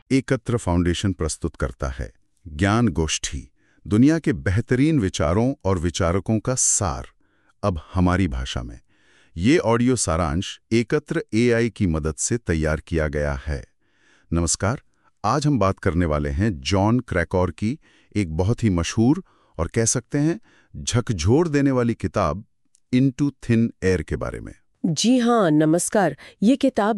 एकत्र फाउंडेशन प्रस्तुत करता है ज्ञान गोष्ठी, दुनिया के बेहतरीन विचारों और विचारकों का सार, अब हमारी भाषा में। ये ऑडियो सारांश एकत्र एआई की मदद से तैयार किया गया है। नमस्कार, आज हम बात करने वाले हैं जॉन क्रैकोर की एक बहुत ही मशहूर और कह सकते हैं झकझोर देने वाली किताब इनटू थिन एयर के बारे में। जी हाँ, नमस्कार। ये किताब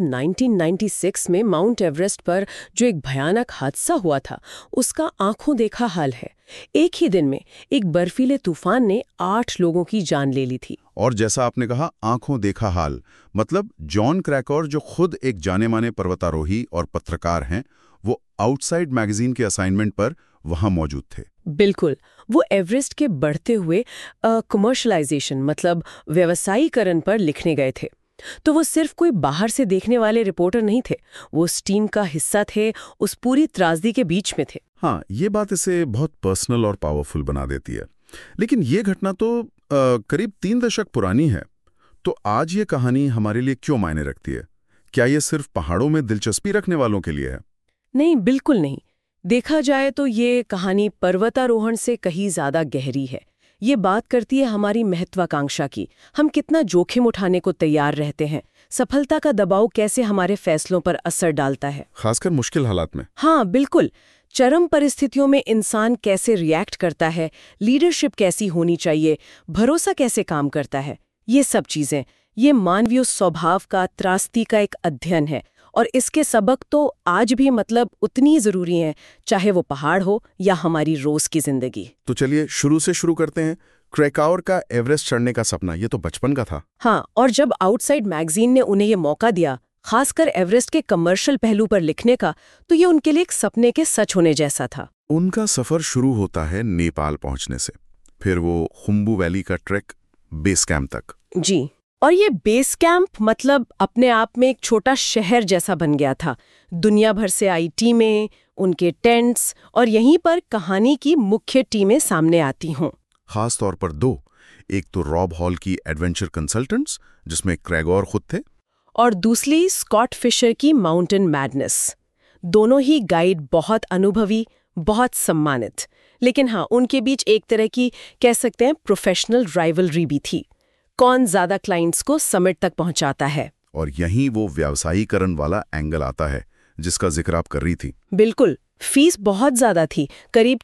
1996 में माउंट एवरेस्ट पर जो एक भयानक हादसा हुआ था, उसका आंखों देखा हाल है। एक ही दिन में एक बर्फीले तूफान ने 8 लोगों की जान ले ली थी। और जैसा आपने कहा, आंखों देखा हाल, मतलब जॉन क्रैकोर जो खुद एक जाने माने पर्वतारोही और पत्रकार हैं, वो आउटसाइड मैगजीन के असाइनमेंट पर वहां मौजूद थे। बिल्कुल, वो एवरेस्ट के बढ़ते हुए कमर्शलाइजेशन मतलब व्यवसायीकरण पर लिखने गए थे। तो वो सिर्फ कोई बाहर से देखने वाले रिपोर्टर नहीं थे, वो उस टीम का हिस्सा थे, उस पूरी त्रासदी के बीच में थे। हाँ, ये बात इसे बहुत पर्सनल और पावरफुल बना देती है। लेकिन ये घटना तो करीब 3 दशक पुरानी है, तो आज ये कहानी हमारे लिए क्यों मायने रखती है? क्या ये सिर्फ पहाड़ों में दिलचस्पी रखने वालों के लिए है? नहीं, बिल्कुल नहीं। देखा जाए तो ये कहानी पर्वतारोहण से कहीं ज्यादा गहरी है। ये बात करती है हमारी महत्वाकांक्षा की, हम कितना जोखिम उठाने को तैयार रहते हैं, सफलता का दबाव कैसे हमारे फैसलों पर असर डालता है, खासकर मुश्किल हालात में। हाँ बिल्कुल, चरम परिस्थितियों में इंसान कैसे रिएक्ट करता है, लीडरशिप कैसी होनी चाहिए, भरोसा कैसे काम करता है। ये सब चीजें, ये मानवीय स्वभाव का, त्रासदी का एक अध्ययन है, और इसके सबक तो आज भी मतलब उतनी जरूरी हैं, चाहे वो पहाड़ हो या हमारी रोज की जिंदगी। तो चलिए शुरू से शुरू करते हैं। क्रैकोर का एवरेस्ट चढ़ने का सपना, ये तो बचपन का था। हाँ, और जब आउटसाइड मैगजीन ने उन्हें ये मौका दिया, खासकर एवरेस्ट के कमर्शियल पहलू पर लिखने का, तो ये उनके लिए एक सपने के सच होने जैसा था। उनका सफर शुरू होता है नेपाल पहुंचने से, फिर वो खुम्बू वैली का ट्रैक बेस कैंप तक। जी, और ये बेस कैंप मतलब अपने आप में एक छोटा शहर जैसा बन गया था। दुनिया भर से आई टीमें, उनके टेंट्स, और यहीं पर कहानी की मुख्य टीमें सामने आती हों। खास तौर पर 2, एक तो रॉब हॉल की एडवेंचर कंसल्टेंट्स, जिसमें क्रैकोर खुद थे, और दूसरी स्कॉट फिशर की माउंटेन मैडनेस। दोनों ही गाइड बहुत अनुभवी, बहुत सम्मानित, लेकिन हाँ, उनके बीच एक तरह की कह सकते हैं प्रोफेशनल राइवलरी भी थी। कौन ज्यादा क्लाइंट्स को समिट तक पहुंचाता है। और यहीं वो व्यावसायीकरण वाला एंगल आता है जिसका जिक्र आप कर रही थी। बिल्कुल, फीस बहुत ज्यादा थी, करीब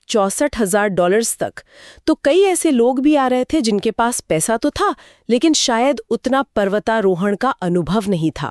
$64,000 तक। तो कई ऐसे लोग भी आ रहे थे जिनके पास पैसा तो था, लेकिन शायद उतना पर्वतारोहण का अनुभव नहीं था।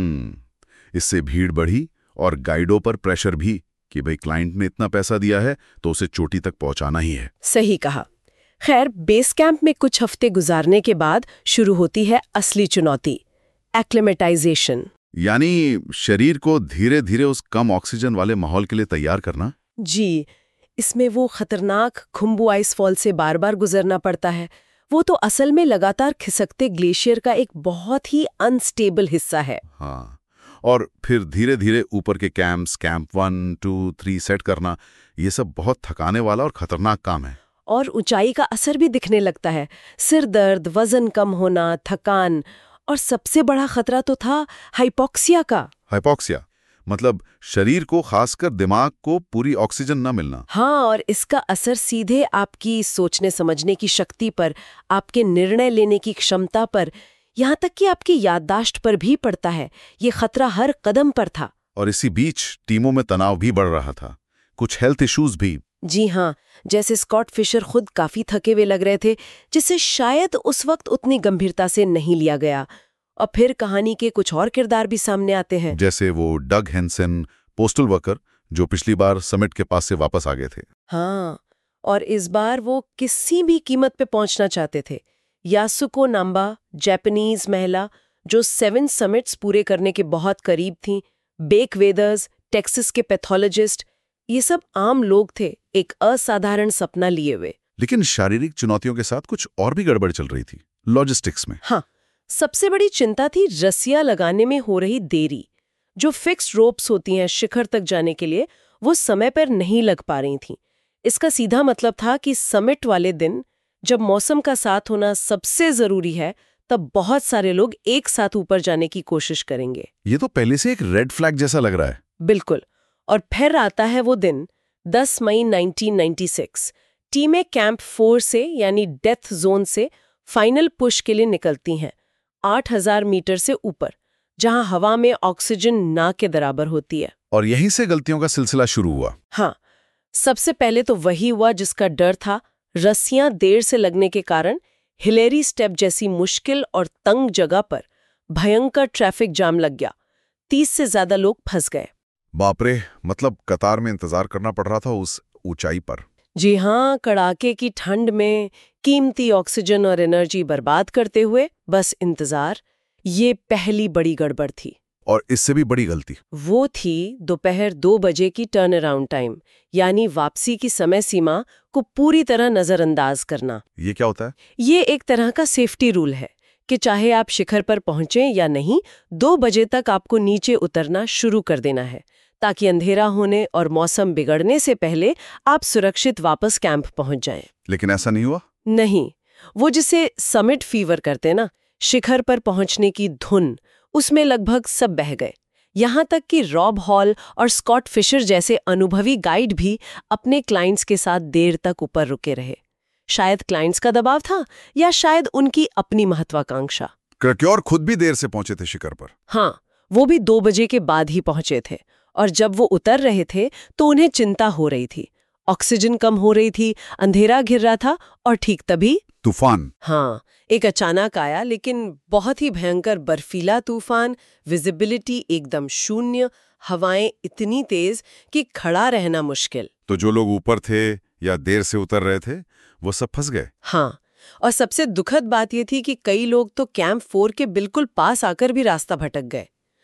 इससे भीड़ बढ़ी और गाइडों पर प्रेशर भी कि भाई क्लाइंट ने इतना पैसा दिया है तो उसे चोटी तक पहुंचाना ही है। सही कहा। खैर, बेस कैंप में कुछ हफ्ते गुजारने के बाद शुरू होती है असली चुनौती, एक्लिमेटाइजेशन। यानी शरीर को धीरे धीरे उस कम ऑक्सीजन वाले माहौल के लिए तैयार करना। जी, इसमें वो खतरनाक खुम्बू आइसफॉल से बार बार गुजरना पड़ता है। वो तो असल में लगातार खिसकते ग्लेशियर का एक बहुत ही अनस्टेबल हिस्सा है। हाँ, और फिर धीरे धीरे ऊपर के कैंप्स, कैंप 1, 2, 3 सेट करना, ये सब बहुत थकाने वाला और खतरनाक काम है। और ऊंचाई का असर भी दिखने लगता है, सिर दर्द, वजन कम होना, थकान, और सबसे बड़ा खतरा तो था हाइपोक्सिया का। हाइपोक्सिया मतलब शरीर को, खासकर दिमाग को पूरी ऑक्सीजन न मिलना। हाँ, और इसका असर सीधे आपकी सोचने समझने की शक्ति पर, आपके निर्णय लेने की क्षमता पर, यहाँ तक कि आपकी याददाश्त पर भी पड़ता है। ये खतरा हर कदम पर था। और इसी बीच टीमों में तनाव भी बढ़ रहा था, कुछ हेल्थ इश्यूज भी। जी हाँ, जैसे स्कॉट फिशर खुद काफी थके हुए लग रहे थे, जिसे शायद उस वक्त उतनी गंभीरता से नहीं लिया गया। और फिर कहानी के कुछ और किरदार भी सामने आते हैं, जैसे वो डग हेंसन, पोस्टल वर्कर, जो पिछली बार समिट के पास से वापस आ गए थे। हाँ, और इस बार वो किसी भी कीमत पे पहुंचना चाहते थे। यासुको नाम्बा, जापानीज महिला जो 7 समिट्स पूरे करने के बहुत करीब थीं, बेक वेदर्स, टेक्सास के पैथोलॉजिस्ट, ये सब आम लोग थे, एक असाधारण सपना लिए हुए। लेकिन शारीरिक चुनौतियों के साथ कुछ और भी गड़बड़ चल रही थी, लॉजिस्टिक्स में। हाँ, सबसे बड़ी चिंता थी रस्सियां लगाने में हो रही देरी। जो फिक्स्ड रोप्स होती हैं शिखर तक जाने के लिए, वो समय पर नहीं लग पा रही थीं। इसका सीधा मतलब था कि समिट वाले दिन, जब मौसम का साथ होना सबसे जरूरी है, तब बहुत सारे लोग एक साथ ऊपर जाने की कोशिश करेंगे। ये तो पहले से एक रेड फ्लैग जैसा लग रहा है। बिल्कुल, और फिर आता है वो दिन 10 मई 1996। टीमें कैंप 4 से यानी डेथ जोन से फाइनल पुश के लिए निकलती हैं 8000 मीटर से ऊपर, जहां हवा में ऑक्सीजन ना के बराबर होती है। और यहीं से गलतियों का सिलसिला शुरू हुआ। हाँ, सबसे पहले तो वही हुआ जिसका डर था। रस्सियां देर से लगने के कारण हिलेरी स्टेप जैसी मुश्किल और तंग जगह पर भयंकर ट्रैफिक जाम लग गया। 30 से ज्यादा लोग फंस गए। बाप रे, मतलब कतार में इंतजार करना पड़ रहा था उस ऊंचाई पर। जी हाँ, कड़ाके की ठंड में कीमती ऑक्सीजन और एनर्जी बर्बाद करते हुए बस इंतजार। ये पहली बड़ी गड़बड़ थी। और इससे भी बड़ी गलती वो थी दोपहर 2 बजे की टर्न अराउंड टाइम, यानी वापसी की समय सीमा को पूरी तरह नजरअंदाज करना। ये क्या होता है? ये एक तरह का सेफ्टी रूल है कि चाहे आप शिखर पर पहुंचे या नहीं, 2 बजे तक आपको नीचे उतरना शुरू कर देना है, ताकि अंधेरा होने और मौसम बिगड़ने से पहले आप सुरक्षित वापस कैंप पहुंच जाएं। लेकिन ऐसा नहीं हुआ। नहीं, वो जिसे समिट फीवर करते ना, शिखर पर पहुंचने की धुन, उसमें लगभग सब बह गए। यहां तक कि रॉब हॉल और स्कॉट फिशर जैसे अनुभवी गाइड भी अपने क्लाइंट्स के साथ देर तक ऊपर रुके रहे। शायद क्लाइंट्स का दबाव था या शायद उनकी अपनी महत्वाकांक्षा। क्रैक्योर खुद भी देर से पहुंचे थे शिखर पर। हाँ, वो भी 2 बजे के बाद ही पहुंचे थे, और जब वो उतर रहे थे तो उन्हें चिंता हो रही थी। ऑक्सीजन कम हो रही थी, अंधेरा घिर रहा था, और ठीक तभी तूफान। हाँ, एक अचानक आया लेकिन बहुत ही भयंकर बर्फीला तूफान। विजिबिलिटी एकदम शून्य, हवाएं इतनी तेज कि खड़ा रहना मुश्किल। तो जो लोग ऊपर थे या देर से उतर रहे थे, वो सब फंस गए। हाँ, और सबसे दुखद बात यह थी कि कई लोग तो कैंप 4 के बिल्कुल पास आकर भी रास्ता भटक गए।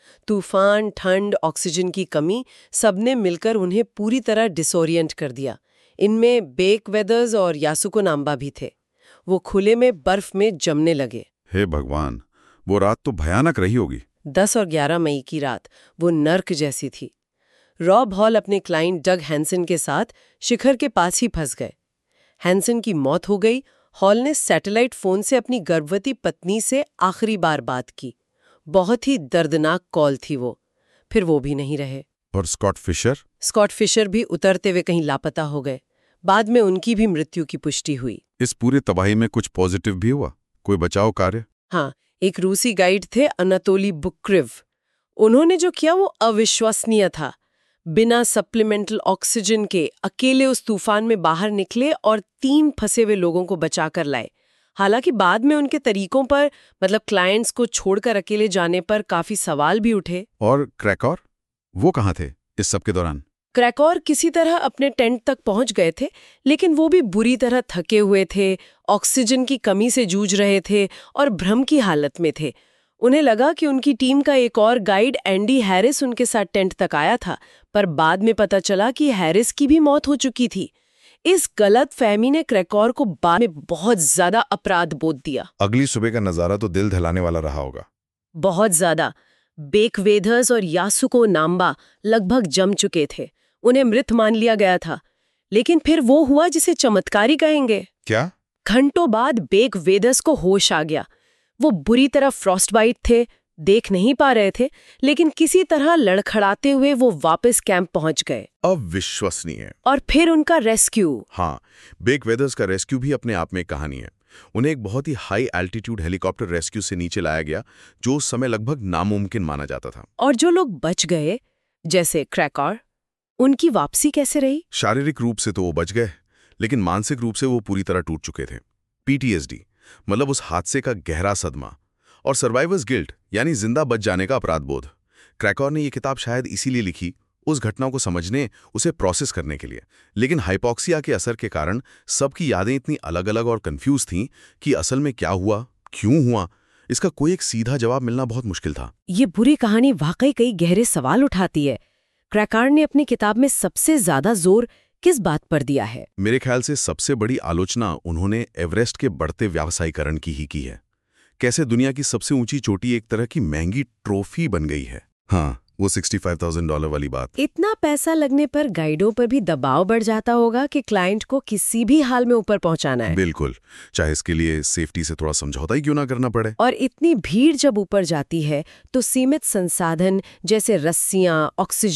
तूफान, ठंड, ऑक्सीजन की कमी, सबने मिलकर उन्हें पूरी तरह डिसोरिएंट कर दिया। इनमें बेक वेदर्स और यासुको नाम्बा भी थे। वो खुले में बर्फ में जमने लगे। हे भगवान, वो रात तो भयानक रही होगी। 10 और 11 मई की रात वो नर्क जैसी थी। रॉब हॉल अपने क्लाइंट डग हैंसन के साथ शिखर के पास ही फंस गए। हैंसन की मौत हो गई। हॉल ने सैटेलाइट फोन से अपनी गर्भवती पत्नी से आखिरी बार बात की। बहुत ही दर्दनाक कॉल थी वो। फिर वो भी नहीं रहे। और स्कॉट फिशर? स्कॉट फिशर भी उतरते हुए कहीं लापता हो गए। बाद में उनकी भी मृत्यु की पुष्टि हुई। इस पूरे तबाही में कुछ पॉजिटिव भी हुआ? कोई बचाव कार्य? हाँ, एक रूसी गाइड थे अनातोली बुक्रिव। उन्होंने जो किया वो अविश्वसनीय था। बिना सप्लीमेंटल ऑक्सीजन के अकेले उस तूफान में बाहर निकले और 3 फंसे हुए लोगों को बचाकर लाए। हालांकि बाद में उनके तरीकों पर, मतलब क्लाइंट्स को छोड़कर अकेले जाने पर, काफी सवाल भी उठे। और क्रैक्योर, वो कहाँ थे इस सब के दौरान? क्रैक्योर किसी तरह अपने टेंट तक पहुंच गए थे, लेकिन वो भी बुरी तरह थके हुए थे, ऑक्सीजन की कमी से जूझ रहे थे और भ्रम की हालत में थे। उन्हें लगा कि उनकी टीम का एक और गाइड एंडी हैरिस उनके साथ टेंट तक आया था, पर बाद में पता चला कि हैरिस की भी मौत हो चुकी थी। इस गलत फहमी ने क्रैक्योर को बाद में बहुत ज्यादा अपराध बोध दिया। अगली सुबह का नजारा तो दिल दहलाने वाला रहा होगा। बहुत ज्यादा। बेक वेदर्स और यासुको नाम्बा लगभग जम चुके थे। उन्हें मृत मान लिया गया था। लेकिन फिर वो हुआ जिसे चमत्कारी कहेंगे। क्या? घंटों बाद बेक वेदर्स को होश आ गया। वो बुरी तरह फ्रॉस्टबाइट थे, देख नहीं पा रहे थे, लेकिन किसी तरह लड़खड़ाते हुए वो वापस कैंप पहुंच गए। अविश्वसनीय। और फिर उनका रेस्क्यू। हाँ, बेक वेदर्स का रेस्क्यू भी अपने आप में एक कहानी है। उन्हें एक बहुत ही हाई एल्टीट्यूड हेलीकॉप्टर रेस्क्यू से नीचे लाया गया, जो उस समय लगभग नामुमकिन माना जाता था। और जो लोग बच गए, जैसे क्रैक्योर, उनकी वापसी कैसे रही? शारीरिक रूप से तो वो बच गए, लेकिन मानसिक रूप से वो पूरी तरह टूट चुके थे। PTSD, मतलब उस हादसे का गहरा सदमा, और सर्वाइवर्स गिल्ट, यानी जिंदा बच जाने का अपराध बोध। क्रैक्योर ने ये किताब शायद इसीलिए लिखी, उस घटना को समझने, उसे प्रोसेस करने के लिए। लेकिन हाइपोक्सिया के असर के कारण सबकी यादें इतनी अलग अलग और कंफ्यूज थीं कि असल में क्या हुआ, क्यों हुआ, इसका कोई एक सीधा जवाब मिलना बहुत मुश्किल था। ये बुरी कहानी वाकई कई गहरे सवाल उठाती है। क्रैक्योर ने अपनी किताब में सबसे ज्यादा जोर किस बात पर दिया है? मेरे ख्याल से सबसे बड़ी आलोचना उन्होंने एवरेस्ट के बढ़ते व्यावसायीकरण की ही की है। कैसे दुनिया की सबसे ऊंची चोटी एक तरह की महंगी ट्रॉफी बन गई है। हाँ, वो $65,000 वाली बात। इतना पैसा लगने पर गाइडों पर भी दबाव बढ़ जाता होगा कि क्लाइंट को किसी भी हाल में ऊपर पहुंचाना है। बिल्कुल, चाहे इसके लिए सेफ्टी से थोड़ा समझौता ही क्यों ना करना पड़े। और इतनी भीड़ जब ऊपर जाती है तो सीमित संसाधन जैसे रस्सियां, ऑक्सीजन,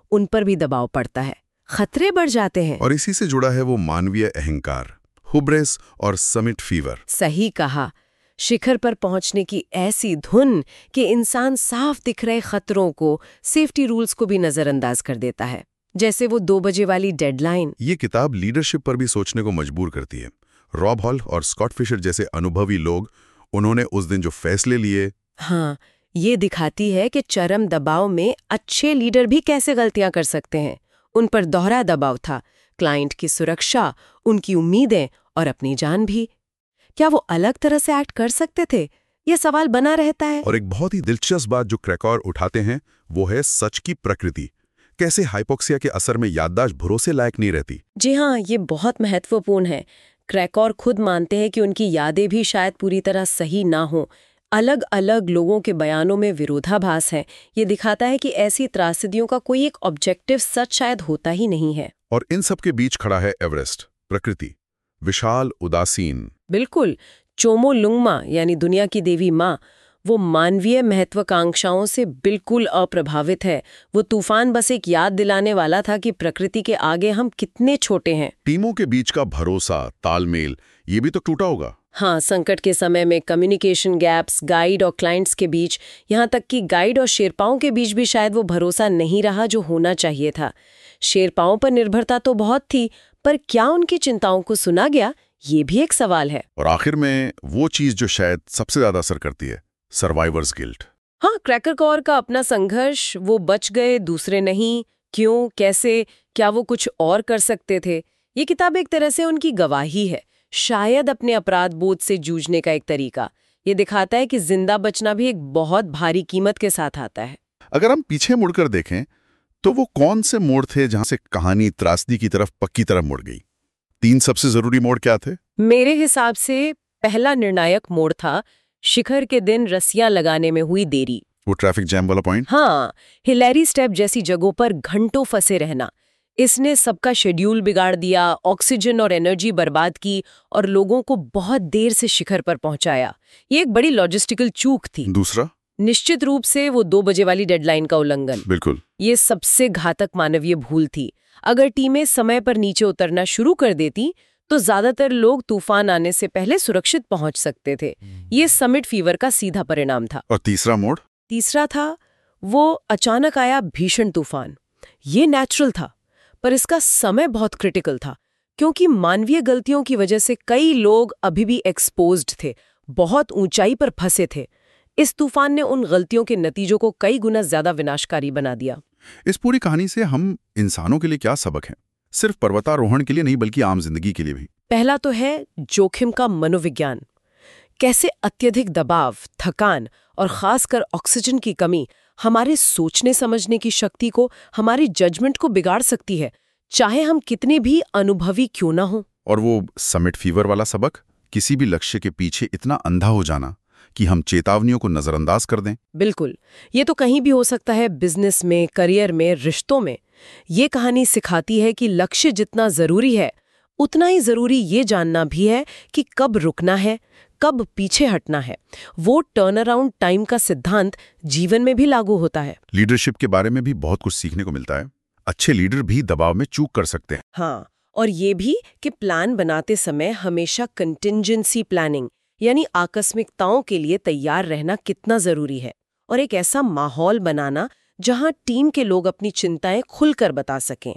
उन पर भी दबाव पड़ता है, खतरे बढ़ जाते हैं। और इसी से जुड़ा है वो मानवीय अहंकार, हुब्रेस और समिट फीवर। सही कहा। शिखर पर पहुंचने की ऐसी धुन कि इंसान साफ दिख रहे खतरों को, सेफ्टी रूल्स को भी नजरअंदाज कर देता है, जैसे वो 2 बजे वाली डेडलाइन। ये किताब लीडरशिप पर भी सोचने को मजबूर करती है। रॉब हॉल और स्कॉट फिशर जैसे अनुभवी लोग, उन्होंने उस दिन जो फैसले लिए। हाँ, ये दिखाती है कि चरम दबाव में अच्छे लीडर भी कैसे गलतियां कर सकते हैं। उन पर दोहरा दबाव था, क्लाइंट की सुरक्षा, उनकी उम्मीदें और अपनी जान भी। क्या वो अलग तरह से एक्ट कर सकते थे? ये सवाल बना रहता है। और एक बहुत ही दिलचस्प बात जो क्रैकर उठाते हैं वो है सच की प्रकृति। कैसे हाइपोक्सिया के असर में याददाश्त भरोसे लायक नहीं रहती। जी हाँ, ये बहुत महत्वपूर्ण है। क्रैकर खुद मानते हैं कि उनकी यादें भी शायद पूरी तरह सही ना हो। अलग अलग लोगों के बयानों में विरोधाभास है। ये दिखाता है कि ऐसी त्रासदियों का कोई एक ऑब्जेक्टिव सच शायद होता ही नहीं है। और इन सब के बीच खड़ा है एवरेस्ट, प्रकृति, विशाल, उदासीन। बिल्कुल। चोमो लुंगमा यानी दुनिया की देवी माँ, वो मानवीय महत्वाकांक्षाओं से बिल्कुल अप्रभावित है। वो तूफान बस एक याद दिलाने वाला था कि प्रकृति के आगे हम कितने छोटे हैं। टीमों के बीच का भरोसा, तालमेल, ये भी तो टूटा होगा। हाँ, संकट के समय में कम्युनिकेशन गैप्स, गाइड और क्लाइंट्स के बीच, यहाँ तक कि गाइड और शेरपाओं के बीच भी शायद वो भरोसा नहीं रहा जो होना चाहिए था। शेरपाओं पर निर्भरता तो बहुत थी, पर क्या उनकी चिंताओं को सुना गया, ये भी एक सवाल है। और आखिर में वो चीज जो शायद सबसे ज्यादा असर करती है, सर्वाइवर्स गिल्ट। हाँ, क्रैकर कॉर का अपना संघर्ष, वो बच गए, दूसरे नहीं, क्यों, कैसे, क्या वो कुछ और कर सकते थे। ये किताब एक तरह से उनकी गवाही है, शायद अपने अपराध बोध से जूझने का एक तरीका। ये दिखाता है कि जिंदा बचना भी एक बहुत भारी कीमत के साथ आता है। अगर हम पीछे मुड़कर देखें तो वो कौन से मोड़ थे जहां से कहानी त्रासदी की तरफ पक्की तरफ मुड़ गई? 3 सबसे जरूरी मोड़ क्या थे? मेरे हिसाब से पहला निर्णायक मोड़ था शिखर के दिन रस्सियां लगाने में हुई देरी। वो ट्रैफिक जैम वाला पॉइंट? हाँ, हिलेरी स्टेप जैसी जगहों पर घंटों फंसे रहना, इसने सबका शेड्यूल बिगाड़ दिया, ऑक्सीजन और एनर्जी बर्बाद की और लोगों को बहुत देर से शिखर पर पहुंचाया। ये एक बड़ी लॉजिस्टिकल चूक थी। दूसरा? निश्चित रूप से वो 2 बजे वाली डेडलाइन का उल्लंघन। बिल्कुल। ये सबसे घातक मानवीय भूल थी। अगर टीमें समय पर नीचे उतरना शुरू कर देती तो ज्यादातर लोग तूफान आने से पहले सुरक्षित पहुंच सकते थे। ये समिट फीवर का सीधा परिणाम था। और तीसरा मोड़? तीसरा था वो अचानक आया भीषण तूफान। ये नेचुरल था, पर इसका समय बहुत क्रिटिकल था, क्योंकि मानवीय गलतियों की वजह से कई लोग अभी भी एक्सपोज्ड थे, बहुत ऊंचाई पर फंसे थे। इस तूफान ने उन गलतियों के नतीजों को कई गुना ज्यादा विनाशकारी बना दिया। इस पूरी कहानी से हम इंसानों के लिए क्या सबक है? सिर्फ पर्वतारोहण के लिए नहीं, बल्कि आम जिंदगी के लिए भी। पहला तो है जोखिम का मनोविज्ञान। कैसे अत्यधिक दबाव, थकान और खासकर ऑक्सीजन की कमी हमारे सोचने समझने की शक्ति को, हमारी जजमेंट को बिगाड़ सकती है, चाहे हम कितने भी अनुभवी क्यों ना हो। और वो समिट फीवर वाला सबक, किसी भी लक्ष्य के पीछे इतना अंधा हो जाना कि हम चेतावनियों को नजरअंदाज कर दें। बिल्कुल, ये तो कहीं भी हो सकता है, बिजनेस में, करियर में, रिश्तों में। ये कहानी सिखाती है कि लक्ष्य जितना जरूरी है, उतना ही जरूरी ये जानना भी है कि कब रुकना है, कब पीछे हटना है। वो टर्न अराउंड टाइम का सिद्धांत जीवन में भी लागू होता है। लीडरशिप के बारे में भी बहुत कुछ सीखने को मिलता है। अच्छे लीडर भी दबाव में चूक कर सकते हैं। हाँ, और ये भी कि प्लान बनाते समय हमेशा कंटिंजेंसी प्लानिंग यानी आकस्मिकताओं के लिए तैयार रहना कितना जरूरी है, और एक ऐसा माहौल बनाना जहां टीम के लोग अपनी चिंताएं खुलकर बता सकें।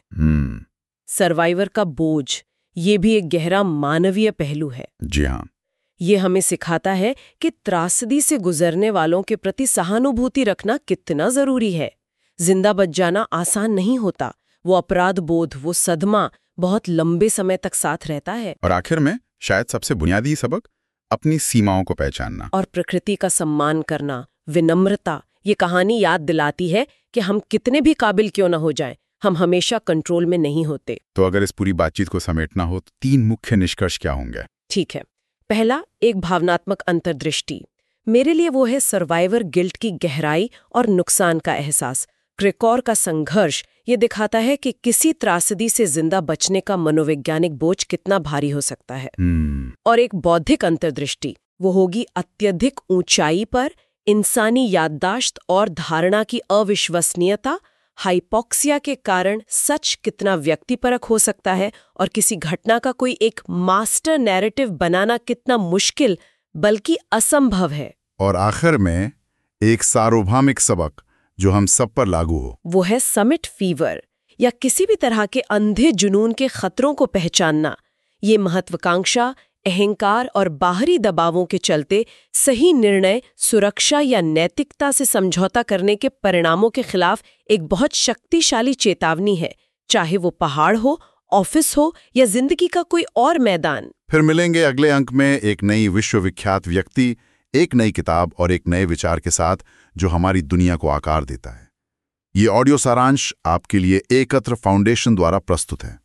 सर्वाइवर का बोझ, ये भी एक गहरा मानवीय पहलू है। जी हाँ। ये हमें सिखाता है कि त्रासदी से गुजरने वालों के प्रति सहानुभूति रखना कितना जरूरी है। जिंदा बच जाना आसान नहीं होता। वो अपराध बोध, वो सदमा बहुत लंबे समय तक साथ रहता है। और आखिर में शायद सबसे बुनियादी सबक, अपनी सीमाओं को पहचानना और प्रकृति का सम्मान करना, विनम्रता। ये कहानी याद दिलाती है कि हम कितने भी काबिल क्यों न हो जाएं, हम हमेशा कंट्रोल में नहीं होते। तो अगर इस पूरी बातचीत को समेटना हो तो 3 मुख्य निष्कर्ष क्या होंगे? ठीक है। पहला, एक भावनात्मक अंतर्दृष्टि। मेरे लिए वो है सर्वाइवर गिल्ट की गहराई और नुकसान का एहसास। क्रैकर का संघर्ष ये दिखाता है कि किसी त्रासदी से जिंदा बचने का मनोवैज्ञानिक बोझ कितना भारी हो सकता है। और एक बौद्धिक अंतर्दृष्टि, वो होगी अत्यधिक ऊंचाई पर इंसानी याददाश्त और धारणा की अविश्वसनीयता हाइपोक्सिया के कारण सच कितना व्यक्तिपरक हो सकता है और किसी घटना का कोई एक मास्टर नैरेटिव बनाना कितना मुश्किल बल्कि असंभव है। और आखिर में एक सार्वभौमिक सबक जो हम सब पर लागू हो, वो है समिट फीवर, या किसी भी तरह के अंधे जुनून के खतरों को पहचानना। ये महत्वाकांक्षा, अहंकार और बाहरी दबावों के चलते सही निर्णय, सुरक्षा या नैतिकता से समझौता करने के परिणामों के खिलाफ एक बहुत शक्तिशाली चेतावनी है, चाहे वो पहाड़ हो, ऑफिस हो या जिंदगी का कोई और मैदान। फिर मिलेंगे अगले अंक में एक नई विश्वविख्यात व्यक्ति, एक नई किताब और एक नए विचार के साथ जो हमारी दुनिया को आकार देता है। ये ऑडियो सारांश आपके लिए एकत्र फाउंडेशन द्वारा प्रस्तुत है।